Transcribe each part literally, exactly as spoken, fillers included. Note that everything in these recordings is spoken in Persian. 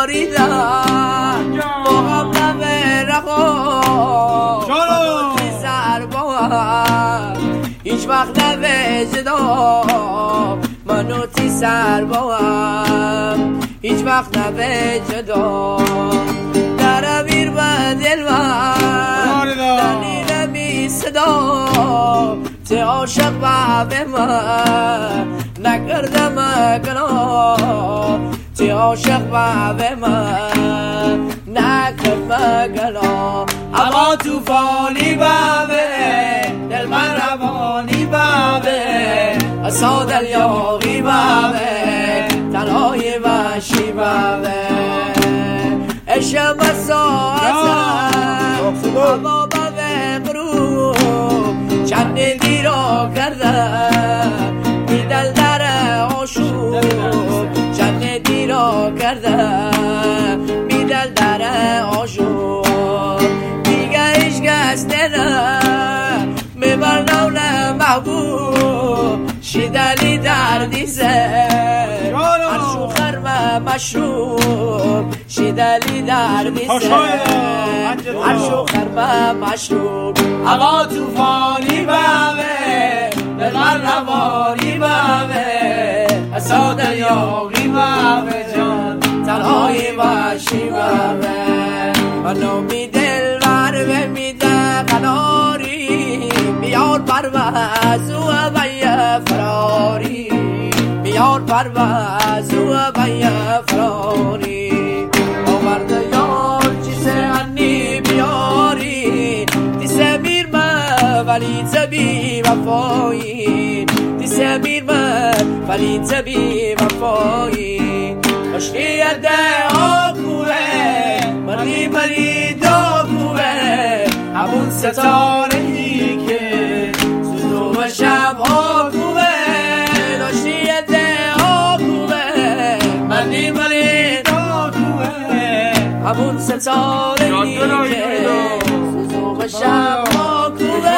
باریدم با غم رها منو تی سر باهم هیچ وقت نوجدم منو تی سر باهم هیچ وقت نوجدم در امیر و دل من دلیل می صدا تی عاشق و به من نکردم گناه تی عاشق و به من نکردم گناه اما توفانی بابه دل من روانی بابه اصا دل یاغی بابه تنهای وحشی بابه عشق مساعتم اما بابه غروب چند دیرا کردم بی دل در آشوب چند دیرا کردم بی دل در آشوب دیگه هیچ کس نه میبرنو نه محبوب شیدلی دردی زد عرشو خرم مشروب شیدلی دردی زد عرشو خرم مشروب اما توفانی بامه به غربانی بامه اصا دریاغی بامه جان تنهای وحشی بامه منو می دل ور میده قناری بیار پرواز و بیا فراری بیار پرواز و بیا فراری آورد یار چیزه انی بیاری دیسه میر من ولی تبی وفایی دیسه میر من ولی تبی وفایی مشکی ده آبوه مردی مری داغوه همون ستاره ای که سوزو و شب آگوه داشتی ده آگوه مردی مری داغوه همون ستاره ای که سوزو و شب آگوه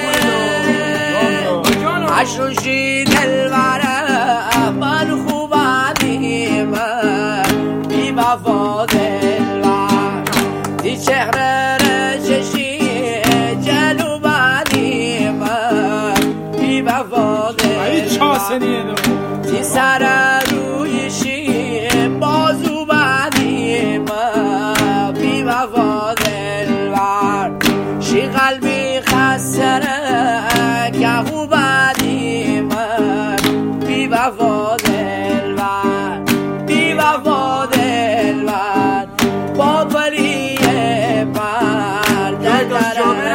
عشوشی دلوره من خوبانی من بی وفا دلوره دی چهره رششی جلوبانی من بی وفا دلوره دی سر رویشی بازو بانی من بی وفا دلوره شی قلبی خسره که خوبانی من بی وفا دلوره بی وفا دلوره با پری پر در درم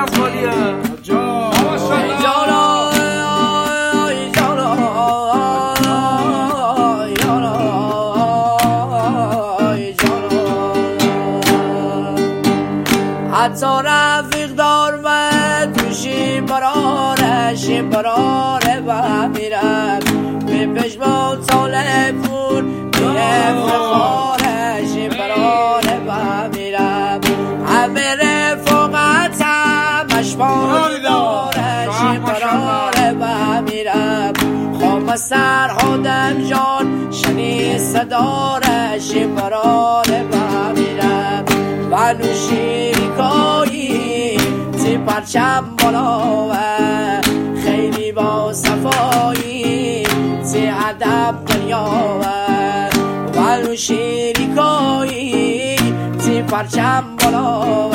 حتی رفیق دار و توشی برارش براره و میرم به پشمان ساله پور میرم فخارش براره و میرم همه رفاقت هم اشبار دارش براره و میرم خوام سر آدم جان شنی صدارش براره و میرم و نوشیکایی تی پرچم بالا و خیلی با صفایی تی ادب دنیا و نوشیکایی تی پرچم بالا و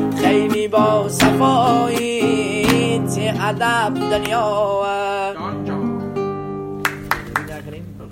خیلی با صفایی تی ادب دنیا